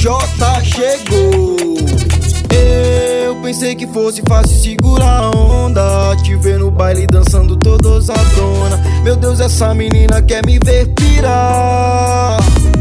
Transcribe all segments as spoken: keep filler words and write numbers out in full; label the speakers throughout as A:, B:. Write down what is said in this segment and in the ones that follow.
A: Jota chegou. Eu pensei que fosse fácil segurar a onda, te ver no baile dançando todos a dona. Meu Deus, essa menina quer me ver pirar.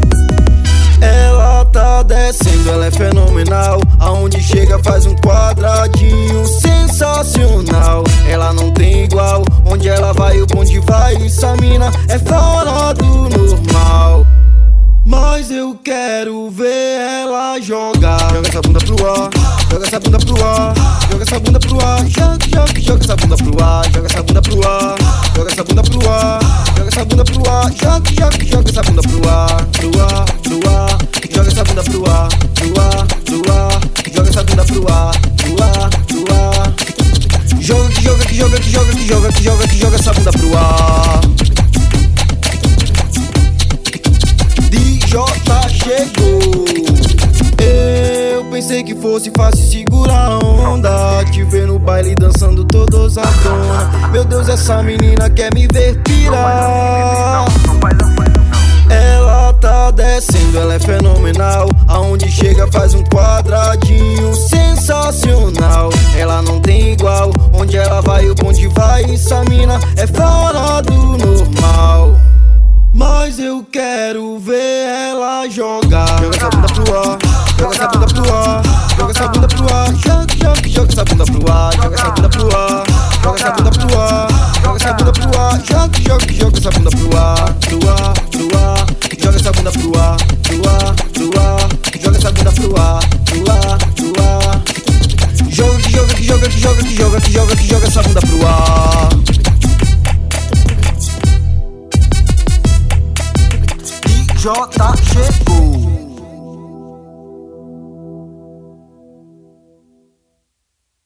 A: Ela tá descendo, ela é fenomenal. Aonde chega faz um quadradinho sensacional. Ela não tem igual, onde ela vai o bonde vai. Essa mina é fora do normal. Mas eu quero ver ela jogar. Joga essa bunda pro ar, joga essa bunda pro ar, joga essa bunda pro ar, joga, joga, joga essa bunda pro ar, joga essa bunda pro ar, joga essa bunda pro ar, joga essa bunda pro ar, joga, joga, joga essa bunda pro ar, pro ar, pro ar, joga essa bunda pro ar, pro ar, pro ar, joga essa bunda pro ar, pro ar, pro ar. Joga que joga que joga que joga que joga que joga que joga essa bunda pro ar. Jota chegou. Eu pensei que fosse fácil segurar a onda, te ver no baile dançando todos a dona. Meu Deus, essa menina quer me ver pirar. Ela tá descendo, ela é fenomenal. Aonde chega faz um quadradinho sensacional. Ela não tem igual, onde ela vai o bonde vai. Essa mina é fora do normal. Mas eu quero ver ela jogar. Joga essa bunda pro ar, joga essa bunda pro ar, joga essa bunda pro ar, joga, joga, joga essa bunda pro ar, joga essa bunda pro ar, joga essa bunda pro ar, joga essa bunda pro ar, joga, joga, joga essa bunda pro ar, pro ar, pro ar, joga essa bunda pro ar, pro ar, pro ar, joga essa bunda pro ar, pro ar, pro ar. Joga que joga que joga que joga que joga que joga que joga essa bunda pro ar. Jota chegou.